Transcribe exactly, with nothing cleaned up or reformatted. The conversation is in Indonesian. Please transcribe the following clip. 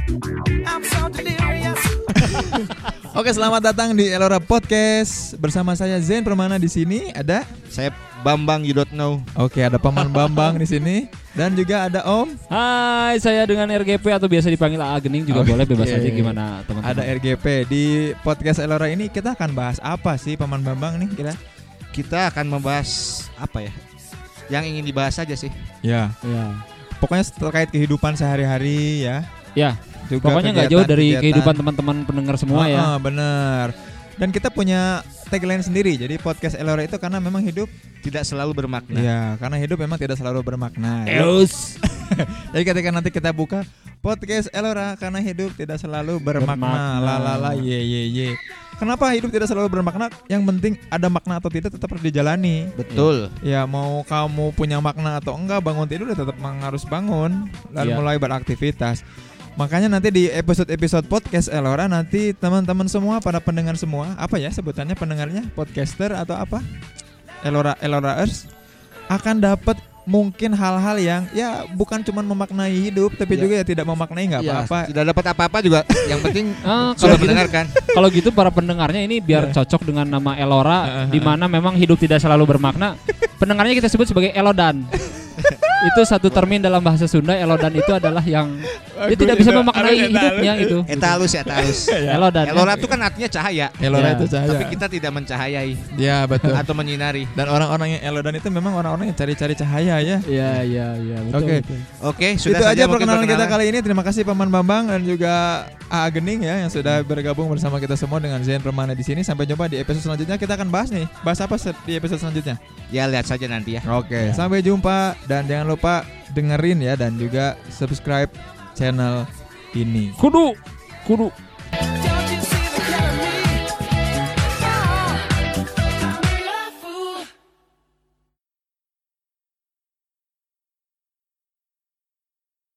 Oke, selamat datang di Elora Podcast. Bersama saya Zen Permana, di sini ada saya Bambang you don't know. Oke, ada Paman Bambang di sini dan juga ada Om. Hai, saya dengan R G P atau biasa dipanggil A Gening juga okay. boleh, bebas aja gimana teman-teman. Ada R G P di podcast Elora ini. Kita akan bahas apa sih Paman Bambang nih kira? Kita akan membahas apa ya? Yang ingin dibahas aja sih. Ya. Ya. Pokoknya terkait kehidupan sehari-hari ya. Ya. Juga pokoknya nggak jauh dari kegiatan. kehidupan teman-teman pendengar semua. Oh, ya. Oh, bener. Dan kita punya tagline sendiri. Jadi podcast Elora itu karena memang hidup tidak selalu bermakna. Iya, karena hidup memang tidak selalu bermakna. Eus. Jadi ketika nanti kita buka podcast Elora karena hidup tidak selalu bermakna. La la la ye ye ye. Kenapa hidup tidak selalu bermakna? Yang penting ada makna atau tidak tetap harus dijalani. Betul. Ya, mau kamu punya makna atau enggak, bangun tidur tetap harus bangun dan ya. mulai beraktivitas. Makanya nanti di episode-episode podcast Elora nanti teman-teman semua, para pendengar semua, apa ya sebutannya pendengarnya, podcaster atau apa? Elora Eloraers akan dapat mungkin hal-hal yang ya bukan cuma memaknai hidup tapi ya. juga ya tidak memaknai nggak ya, apa-apa. Tidak dapat apa-apa juga. Yang penting uh, sudah mendengarkan. Kalau gitu para pendengarnya ini biar cocok dengan nama Elora, di mana memang hidup tidak selalu bermakna. Pendengarnya kita sebut sebagai Elodan. Itu satu termin dalam bahasa Sunda. Elodan itu adalah yang dia tidak bisa memaknai hidupnya gitu. Eta halus, eta halus. Elodan. Elora itu kan artinya cahaya. Elora ya. itu cahaya. Tapi kita tidak mencahayai. Ya betul. Atau menyinari. Dan orang-orang yang Elodan itu memang orang-orang yang cari-cari cahaya ya. Iya iya iya. Oke. Oke, sudah itu saja aja perkenalan, perkenalan kita kali ini. Terima kasih Paman Bambang dan juga A Gening ya yang sudah bergabung bersama kita semua dengan Zen Permana di sini. Sampai jumpa di episode selanjutnya. Kita akan bahas nih. Bahas apa di episode selanjutnya? Ya lihat saja nanti ya. Oke, ya. Sampai jumpa dan jangan lupa dengerin ya dan juga subscribe channel ini. Kudu, kudu.